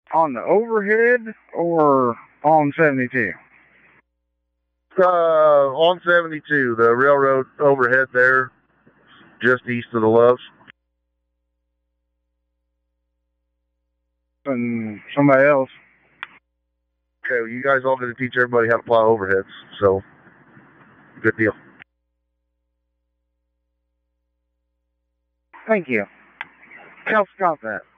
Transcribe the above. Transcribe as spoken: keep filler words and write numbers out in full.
On the overhead or on seventy-two? Uh, on seventy-two, the railroad overhead there, just east of the Loves. And somebody else. Okay, well, you guys all going to teach everybody how to plow overheads, so good deal. Thank you. Tell Scott that.